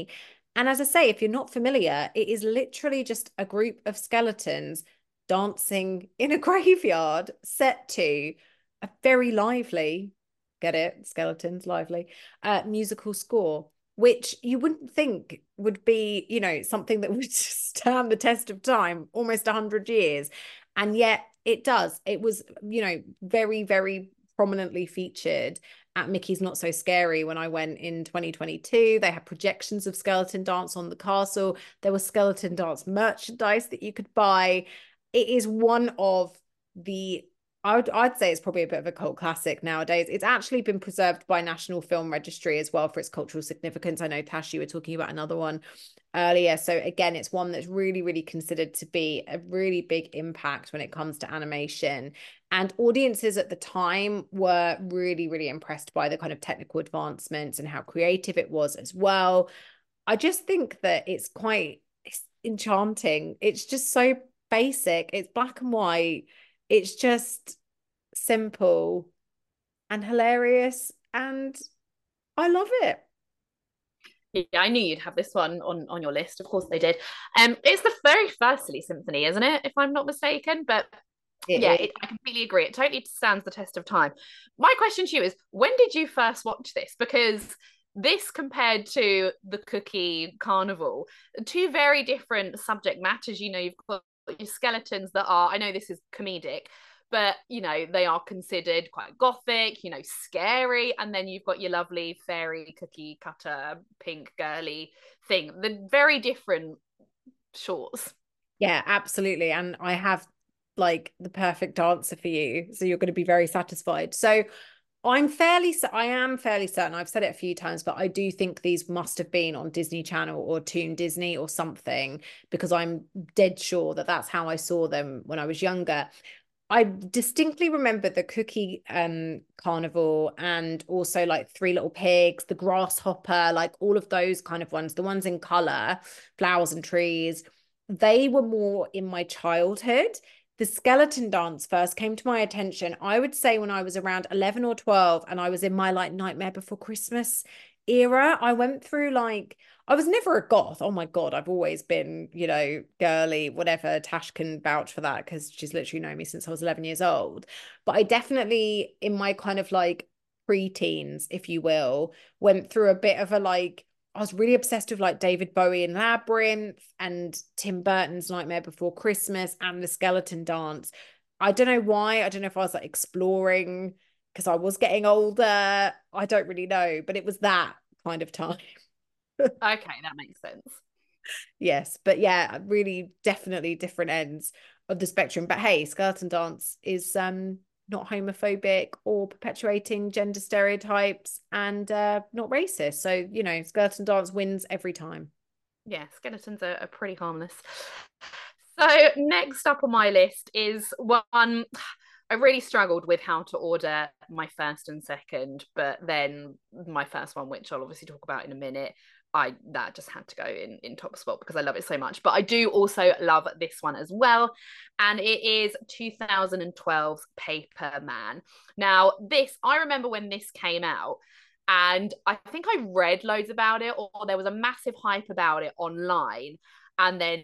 And as I say, if you're not familiar, it is literally just a group of skeletons dancing in a graveyard set to a very lively, get it, skeletons, lively, musical score, which you wouldn't think would be, you know, something that would stand the test of time, almost 100 years. And yet it does. It was, you know, very, very prominently featured at Mickey's Not So Scary when I went in 2022. They had projections of skeleton dance on the castle. There was skeleton dance merchandise that you could buy. It is one of the, I'd say it's probably a bit of a cult classic nowadays. It's actually been preserved by National Film Registry as well for its cultural significance. I know, Tash, you were talking about another one earlier. So again, it's one that's really, really considered to be a really big impact when it comes to animation. And audiences at the time were really, really impressed by the kind of technical advancements and how creative it was as well. I just think that it's enchanting. It's just so basic. It's black and white. It's just simple and hilarious. And I love it. Yeah, I knew you'd have this one on your list. Of course they did. It's the very first Silly Symphony, isn't it? If I'm not mistaken. But yeah, I completely agree. It totally stands the test of time. My question to you is, when did you first watch this? Because this compared to the Cookie Carnival, two very different subject matters. You know, you've got your skeletons that are, I know this is comedic, but you know, they are considered quite gothic, you know, scary. And then you've got your lovely fairy cookie cutter, pink girly thing. The very different shorts. Yeah, absolutely. And I have like the perfect answer for you. So you're going to be very satisfied. So I am fairly certain, I've said it a few times, but I do think these must have been on Disney Channel or Toon Disney or something, because I'm dead sure that that's how I saw them when I was younger. I distinctly remember the Cookie Carnival, and also like Three Little Pigs, the Grasshopper, like all of those kind of ones, the ones in color, Flowers and Trees. They were more in my childhood. The skeleton dance first came to my attention, I would say, when I was around 11 or 12, and I was in my like Nightmare Before Christmas era. I went through like, I was never a goth. Oh my God, I've always been, you know, girly, whatever. Tash can vouch for that because she's literally known me since I was 11 years old. But I definitely, in my kind of like pre-teens, if you will, went through a bit of a like, I was really obsessed with like David Bowie and Labyrinth and Tim Burton's Nightmare Before Christmas and the skeleton dance. I don't know why. I don't know if I was like exploring because I was getting older. I don't really know, but it was that kind of time. Okay, that makes sense. Yes, but yeah, really definitely different ends of the spectrum. But hey, skeleton dance is not homophobic or perpetuating gender stereotypes, and not racist. So, you know, skeleton dance wins every time. Yeah, skeletons are pretty harmless. So next up on my list is one I really struggled with how to order my first and second, but then my first one, which I'll obviously talk about in a minute, I that just had to go in top spot because I love it so much. But I do also love this one as well, and it is 2012's Paper Man. Now, this I remember when this came out, and I think I read loads about it, or there was a massive hype about it online, and then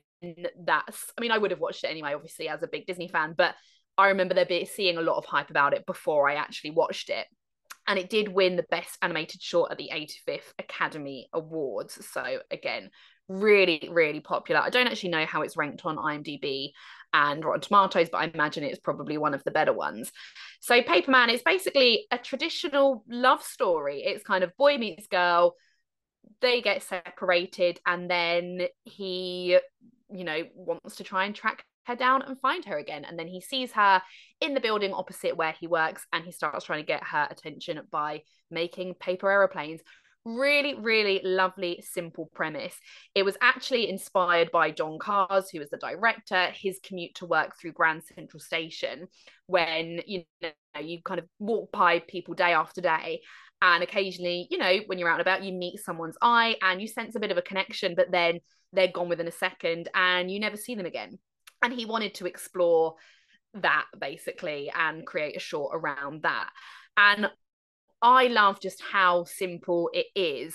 I mean, I would have watched it anyway, obviously as a big Disney fan, but I remember seeing a lot of hype about it before I actually watched it. And it did win the Best Animated Short at the 85th Academy Awards. So again, really, really popular. I don't actually know how it's ranked on IMDb and Rotten Tomatoes, but I imagine it's probably one of the better ones. So Paper Man is basically a traditional love story. It's kind of boy meets girl, they get separated, and then he, you know, wants to try and track her down and find her again. And then he sees her in the building opposite where he works, and he starts trying to get her attention by making paper aeroplanes. Really, really lovely, simple premise. It was actually inspired by John Cars, who was the director, his commute to work through Grand Central Station, when you know you kind of walk by people day after day, and occasionally, you know, when you're out and about, you meet someone's eye and you sense a bit of a connection, but then they're gone within a second and you never see them again. And he wanted to explore that basically and create a short around that. And I love just how simple it is.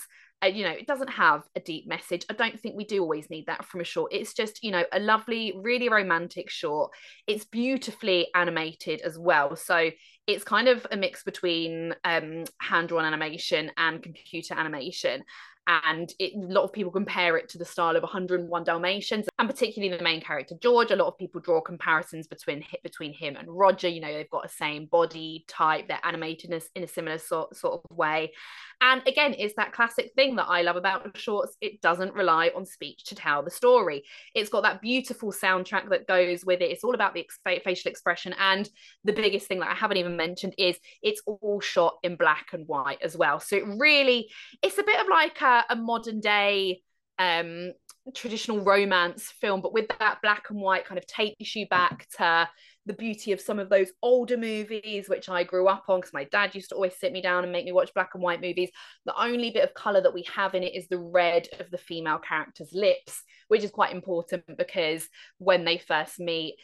you know, it doesn't have a deep message. I don't think we do always need that from a short. It's just, you know, a lovely, really romantic short. It's beautifully animated as well. So it's kind of a mix between hand-drawn animation and computer animation. And a lot of people compare it to the style of 101 Dalmatians, and particularly the main character George. A lot of people draw comparisons between him and Roger. You know, they've got the same body type, they're animated in a similar sort of way. And again, it's that classic thing that I love about shorts. It doesn't rely on speech to tell the story. It's got that beautiful soundtrack that goes with it. It's all about the facial expression. And the biggest thing that I haven't even mentioned is it's all shot in black and white as well. So it's a bit of like a modern day traditional romance film, but with that black and white kind of takes you back to the beauty of some of those older movies, which I grew up on because my dad used to always sit me down and make me watch black and white movies. The only bit of colour that we have in it is the red of the female character's lips, which is quite important because when they first meet,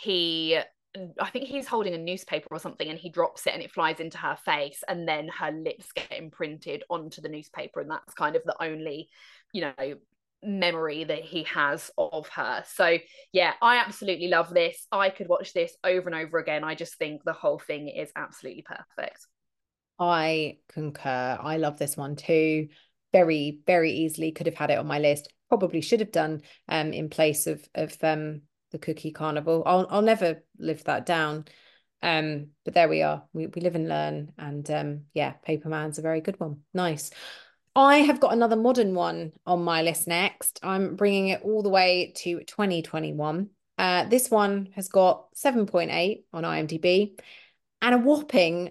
I think he's holding a newspaper or something and he drops it and it flies into her face and then her lips get imprinted onto the newspaper, and that's kind of the only, you know, memory that he has of her. So yeah, I absolutely love this. I could watch this over and over again. I just think the whole thing is absolutely perfect. I concur. I love this one too. Very, very easily could have had it on my list. Probably should have done in place of the Cookie Carnival. I'll never live that down. But there we are. We live and learn. And yeah, Paperman's a very good one. Nice. I have got another modern one on my list next. I'm bringing it all the way to 2021. This one has got 7.8 on IMDb and a whopping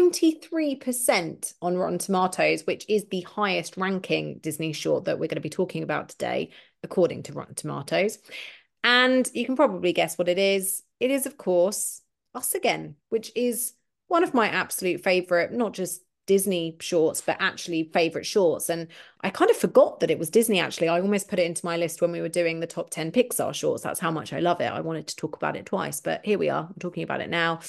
93% on Rotten Tomatoes, which is the highest ranking Disney short that we're going to be talking about today, according to Rotten Tomatoes. And you can probably guess what it is. It is, of course, Us Again, which is one of my absolute favorite, not just Disney shorts, but actually favorite shorts. And I kind of forgot that it was Disney, actually. I almost put it into my list when we were doing the top 10 Pixar shorts. That's how much I love it. I wanted to talk about it twice, but here we are. I'm talking about it now.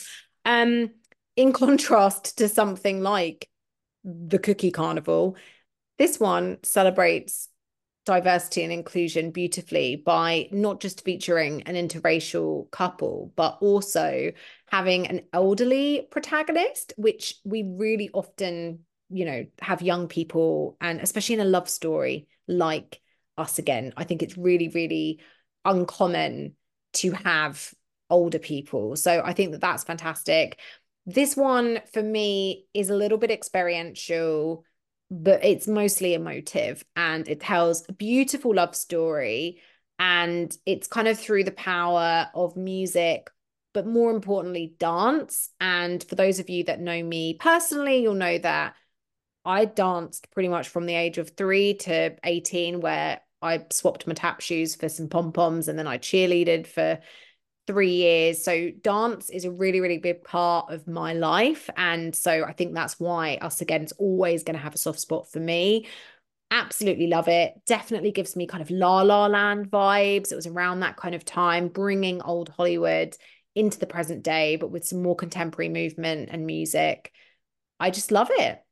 In contrast to something like the Cookie Carnival, this one celebrates diversity and inclusion beautifully by not just featuring an interracial couple, but also having an elderly protagonist, which we really often, you know, have young people, and especially in a love story like Us Again. I think it's really, really uncommon to have older people. So I think that that's fantastic. This one for me is a little bit experiential, but it's mostly emotive, and it tells a beautiful love story, and it's kind of through the power of music, but more importantly dance. And for those of you that know me personally, you'll know that I danced pretty much from the age of 3 to 18, where I swapped my tap shoes for some pom-poms, and then I cheerleaded for 3 years. So dance is a really, really big part of my life. And so I think that's why Us Again is always going to have a soft spot for me. Absolutely love it. Definitely gives me kind of La La Land vibes. It was around that kind of time, bringing old Hollywood into the present day, but with some more contemporary movement and music. I just love it.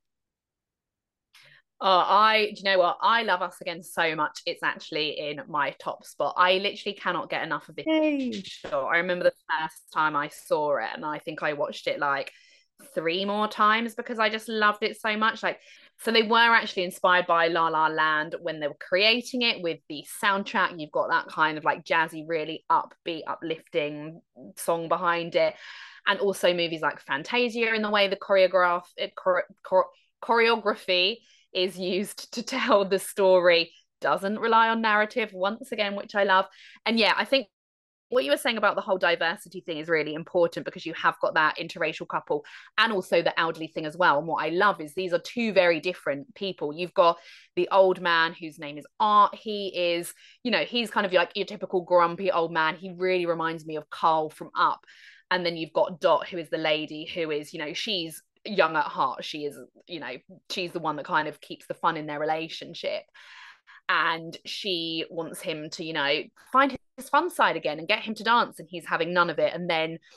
Do you know what? I love Us Again so much. It's actually in my top spot. I literally cannot get enough of this Yay. show. I remember the first time I saw it, and I think I watched it like 3 more times because I just loved it so much. Like, so they were actually inspired by La La Land when they were creating it with the soundtrack. You've got that kind of like jazzy, really upbeat, uplifting song behind it. And also movies like Fantasia in the way the choreography is used to tell the story, doesn't rely on narrative once again, which I love. And yeah, I think what you were saying about the whole diversity thing is really important because you have got that interracial couple and also the elderly thing as well. And what I love is these are two very different people. You've got the old man whose name is Art. He is, you know, he's kind of like your typical grumpy old man. He really reminds me of Carl from Up. And then you've got Dot, who is the lady who is, you know, she's young at heart. She is, you know, she's the one that kind of keeps the fun in their relationship. And she wants him to, you know, find his fun side again and get him to dance, and he's having none of it. And then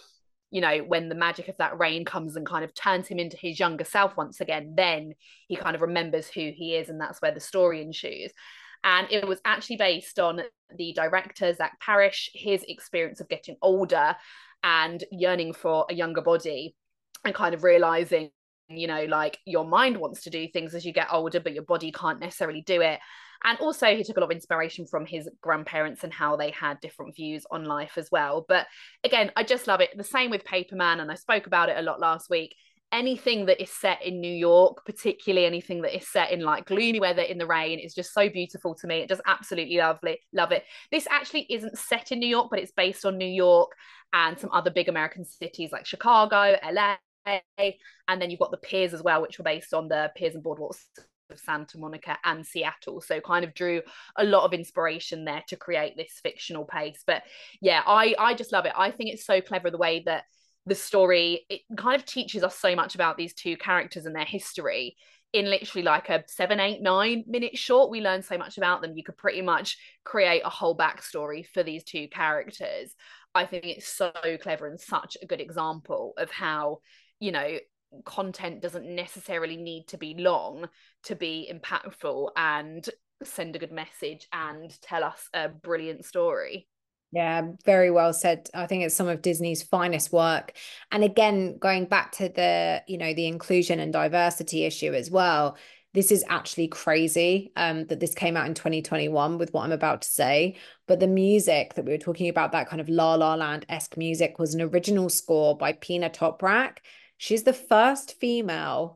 you know, when the magic of that rain comes and kind of turns him into his younger self once again, then he kind of remembers who he is, and that's where the story ensues. And it was actually based on the director, Zach Parrish, his experience of getting older and yearning for a younger body, and kind of realizing, you know, like your mind wants to do things as you get older, but your body can't necessarily do it. And also, he took a lot of inspiration from his grandparents and how they had different views on life as well. But again, I just love it. The same with Paperman, and I spoke about it a lot last week. Anything that is set in New York, particularly anything that is set in like gloomy weather in the rain, is just so beautiful to me. It just absolutely lovely, love it. This actually isn't set in New York, but it's based on New York and some other big American cities like Chicago, LA, and then you've got the piers as well, which were based on the piers and boardwalks of Santa Monica and Seattle. So kind of drew a lot of inspiration there to create this fictional place. But yeah, I just love it. I think it's so clever the way that the story, it kind of teaches us so much about these two characters and their history in literally like a 7, 8, 9 minute short. We learn so much about them. You could pretty much create a whole backstory for these two characters. I think it's so clever and such a good example of how, you know, content doesn't necessarily need to be long to be impactful and send a good message and tell us a brilliant story. Yeah, very well said. I think it's some of Disney's finest work. And again, going back to the, you know, the inclusion and diversity issue as well, this is actually crazy that this came out in 2021 with what I'm about to say. But the music that we were talking about, that kind of La La Land-esque music, was an original score by Pina Toprak. She's the first female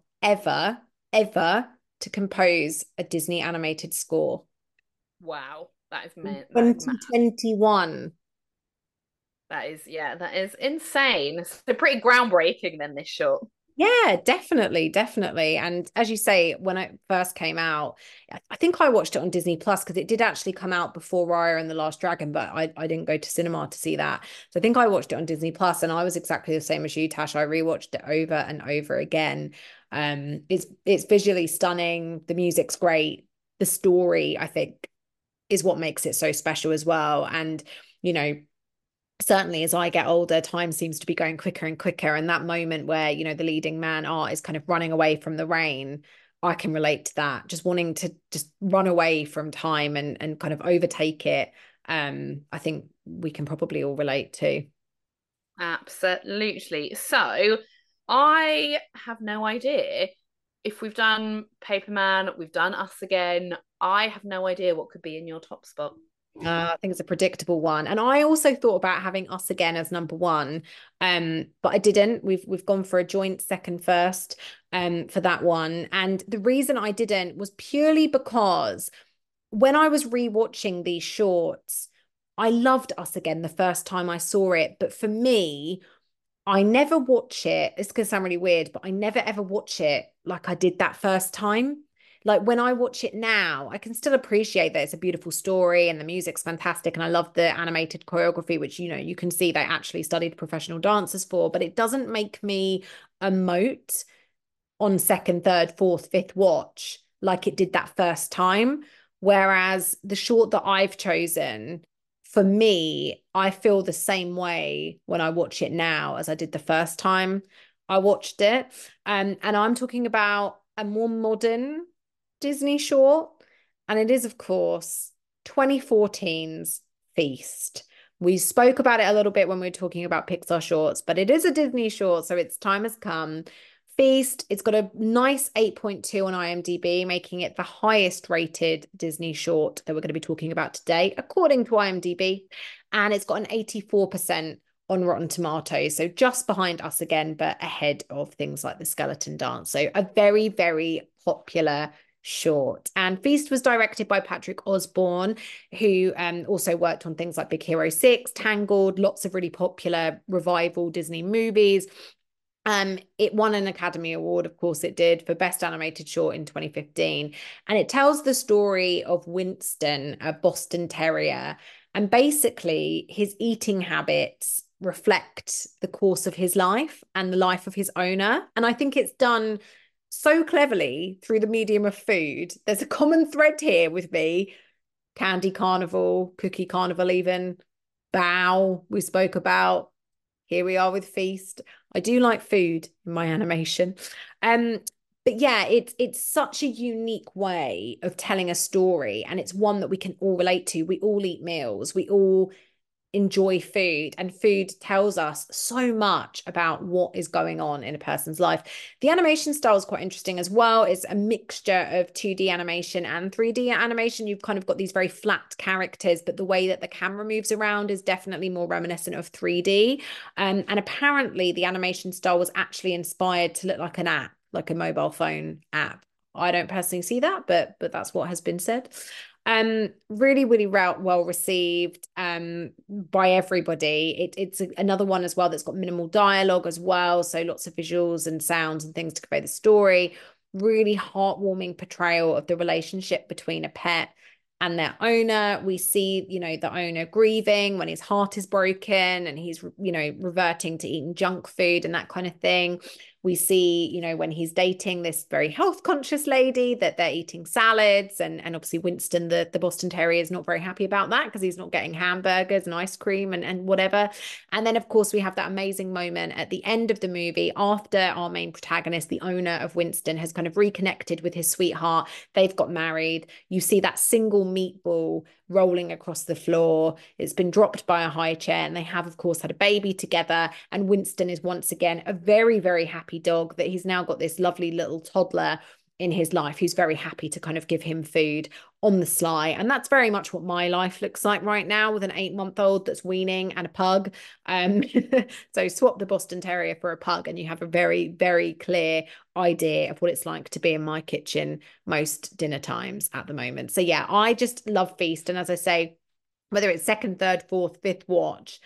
ever to compose a Disney animated score. Wow, that is meant. 2021. That is, yeah, that is insane. So pretty groundbreaking then, this short. Yeah, definitely, definitely. And as you say, when it first came out, I think I watched it on Disney Plus because it did actually come out before Raya and the Last Dragon, but I didn't go to cinema to see that. So I think I watched it on Disney Plus, and I was exactly the same as you, Tash. I rewatched it over and over again. It's visually stunning. The music's great. The story, I think, is what makes it so special as well. And, you know, certainly as I get older, time seems to be going quicker and quicker. And that moment where, you know, the leading man, Art, is kind of running away from the rain, I can relate to that. Just wanting to just run away from time and kind of overtake it. I think we can probably all relate to. Absolutely. So I have no idea if we've done Paperman, we've done Us Again. I have no idea what could be in your top spot. I think it's a predictable one. And I also thought about having Us Again as number one. But I didn't. We've gone for a joint second first for that one. And the reason I didn't was purely because when I was rewatching these shorts, I loved Us Again the first time I saw it. But for me, I never watch it. It's going to sound really weird, but I never ever watch it like I did that first time. Like when I watch it now, I can still appreciate that it's a beautiful story and the music's fantastic. And I love the animated choreography, which, you know, you can see they actually studied professional dancers for, but it doesn't make me emote on second, third, fourth, fifth watch like it did that first time. Whereas the short that I've chosen, for me, I feel the same way when I watch it now as I did the first time I watched it. And I'm talking about a more modern Disney short, and it is, of course, 2014's Feast. We spoke about it a little bit when we were talking about Pixar shorts, but it is a Disney short, so its time has come. Feast, it's got a nice 8.2 on IMDb, making it the highest rated Disney short that we're going to be talking about today, according to IMDb. And it's got an 84% on Rotten Tomatoes, so just behind Us Again, but ahead of things like The Skeleton Dance. So a very, very popular short. And Feast was directed by Patrick Osborne, who also worked on things like Big Hero 6, Tangled, lots of really popular revival Disney movies. It won an Academy Award, of course it did, for Best Animated Short in 2015. And it tells the story of Winston, a Boston Terrier. And basically, his eating habits reflect the course of his life and the life of his owner. And I think it's done so cleverly through the medium of food. There's a common thread here with me. Candy Carnival, Cookie Carnival even, Bao we spoke about. here we are with Feast. I do like food in my animation. Um, but yeah, it's such a unique way of telling a story, and it's one that we can all relate to. We all eat meals, we all enjoy food, and food tells us so much about what is going on in a person's life. The animation style is quite interesting as well. It's a mixture of 2D animation and 3D animation. You've kind of got these very flat characters, but the way that the camera moves around is definitely more reminiscent of 3D. And apparently the animation style was actually inspired to look like an app, like a mobile phone app. I don't personally see that, but that's what has been said. Really well received by everybody. It's another one as well that's got minimal dialogue as well, so lots of visuals and sounds and things to convey the story. Really heartwarming portrayal of the relationship between a pet and their owner. We see, the owner grieving when his heart is broken and he's, reverting to eating junk food and that kind of thing. We see, when he's dating this very health conscious lady, that they're eating salads. And obviously Winston, the Boston Terrier, is not very happy about that because he's not getting hamburgers and ice cream and whatever. And then, of course, we have that amazing moment at the end of the movie after our main protagonist, the owner of Winston, has kind of reconnected with his sweetheart. They've got married. You see that single meatball rolling across the floor. It's been dropped by a high chair, and they have, of course, had a baby together. And Winston is once again a very, very happy dog, that he's now got this lovely little toddler in his life who's very happy to kind of give him food on the sly. And that's very much what my life looks like right now, with an 8-month-old that's weaning and a pug. So swap the Boston Terrier for a pug and you have a very, very clear idea of what it's like to be in my kitchen most dinner times at the moment. So yeah, I just love Feast. And as I say, whether it's second, third, fourth, fifth watch,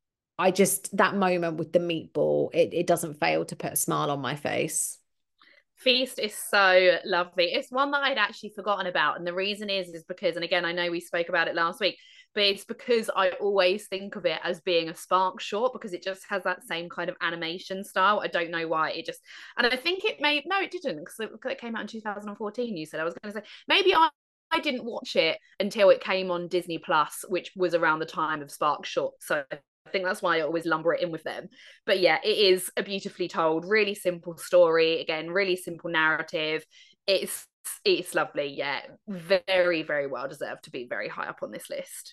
that moment with the meatball, it doesn't fail to put a smile on my face. Feast is so lovely. It's one that I'd actually forgotten about. And the reason is because, and again, I know we spoke about it last week, but it's because I always think of it as being a Spark short, because it just has that same kind of animation style. I don't know why. And I think it didn't, because it came out in 2014, you said. I was going to say, maybe I didn't watch it until it came on Disney Plus, which was around the time of Spark Short. So I think that's why I always lumber it in with them. But yeah, it is a beautifully told, really simple story. Again, really simple narrative. It's lovely. Yeah, very, very well deserved to be very high up on this list.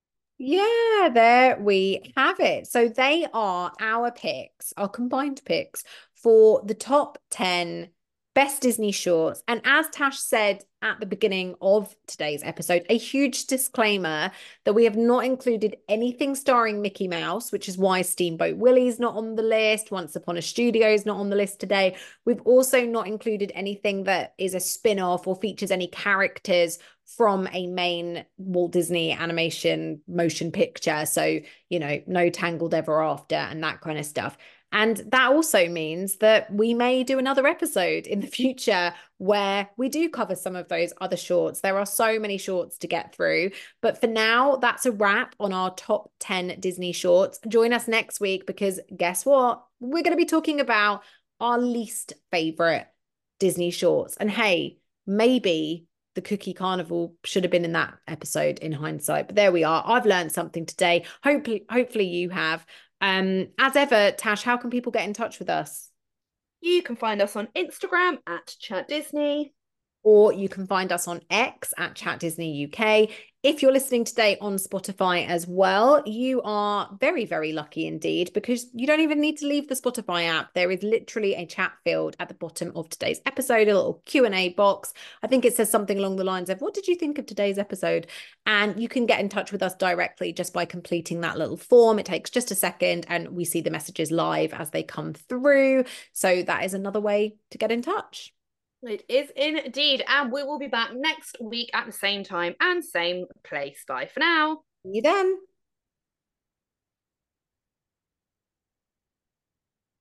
Yeah, there we have it. So they are our picks, our combined picks for the top 10 best Disney shorts. And as Tash said at the beginning of today's episode, a huge disclaimer that we have not included anything starring Mickey Mouse, which is why Steamboat Willie's not on the list. Once Upon a Studio is not on the list today. We've also not included anything that is a spin-off or features any characters from a main Walt Disney animation motion picture. So, no Tangled Ever After and that kind of stuff. And that also means that we may do another episode in the future where we do cover some of those other shorts. There are so many shorts to get through. But for now, that's a wrap on our top 10 Disney shorts. Join us next week, because guess what? We're going to be talking about our least favorite Disney shorts. And hey, maybe the Cookie Carnival should have been in that episode in hindsight. But there we are. I've learned something today. Hopefully you have. As ever, Tash, how can people get in touch with us? You can find us on Instagram at Chat Disney. Or you can find us on X at Chat Disney UK. If you're listening today on Spotify as well, you are very, very lucky indeed, because you don't even need to leave the Spotify app. There is literally a chat field at the bottom of today's episode, a little Q&A box. I think it says something along the lines of, what did you think of today's episode? And you can get in touch with us directly just by completing that little form. It takes just a second and we see the messages live as they come through. So that is another way to get in touch. It is indeed. And we will be back next week at the same time and same place. Bye for now. See you then.